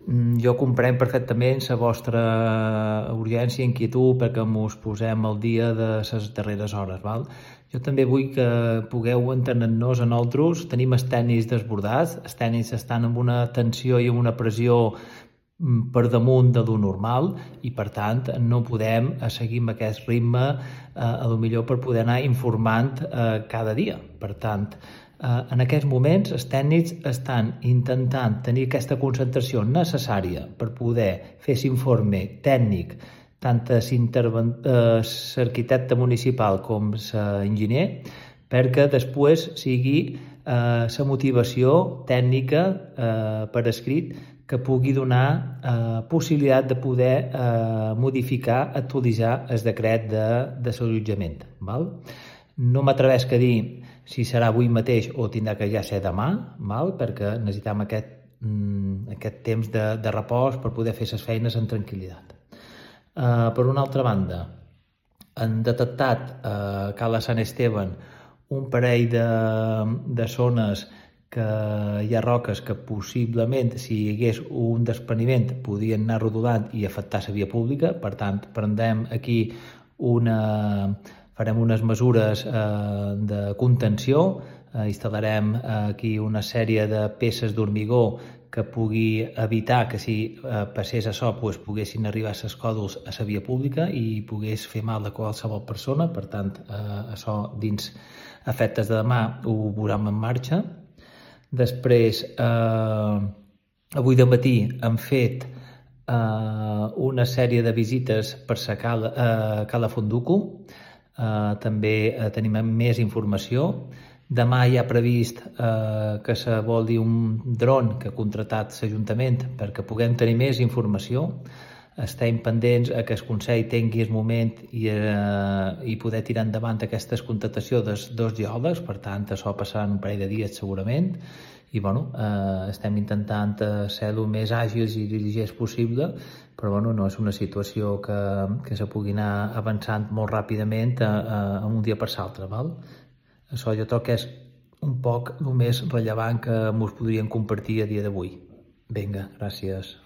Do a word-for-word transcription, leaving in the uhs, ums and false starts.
jo comprenc perfectament la vostra urgència i inquietud perquè mos posem al dia de les darreres hores. Val? Jo també vull que pugueu entenent-nos a nosaltres. Tenim els tècnics desbordats, els tècnics estan amb una tensió i amb una pressió per damunt de lo normal i per tant no podem seguir amb aquest ritme eh, a lo millor per poder anar informant eh, cada dia. Per tant, eh, en aquests moments els tècnics estan intentant tenir aquesta concentració necessària per poder fer l'informe tècnic tant l'arquitecte municipal com l'enginyer perquè després sigui eh, la motivació tècnica eh, per escrit que pugui donar eh, possibilitat de poder eh, modificar, actualitzar el decret de, de l'allotjament. No m'atrevesc a dir si serà avui mateix o tindrà que ja ser demà, val? Perquè necessitem aquest, mm, aquest temps de, de repòs per poder fer les feines amb tranquil·litat. Eh, per una altra banda, han detectat a eh, Cala Sant Esteban un parell de, de zones que hi ha roques que possiblement, si hi hagués un despreniment, podien anar rodolant i afectar la via pública. Per tant, prendrem aquí una... farem unes mesures eh, de contenció, eh, instal·larem aquí una sèrie de peces d'hormigó que pugui evitar que si eh, passés això pues, poguessin arribar a les còdols a la via pública i pogués fer mal a qualsevol persona. Per tant, eh, això dins efectes de demà ho veurem en marxa. Després, eh, avui de matí hem fet eh, una sèrie de visites per la Cala, eh, Cala Fonduco. Eh, també eh, tenim més informació. Demà hi ha previst eh, que se voli un dron que ha contractat l'Ajuntament perquè puguem tenir més informació. Estem pendents a que el Consell tingui el moment i, eh, i poder tirar endavant aquesta contractació dels dos geòlegs. Per tant, això passarà en un parell de dies segurament. I bueno, eh, estem intentant ser el més àgils i diligents possible, però bueno, no és una situació que, que se pugui anar avançant molt ràpidament a, a, a un dia per l'altre. Això jo crec que és un poc el més rellevant que ens podríem compartir a dia d'avui. Vinga, gràcies.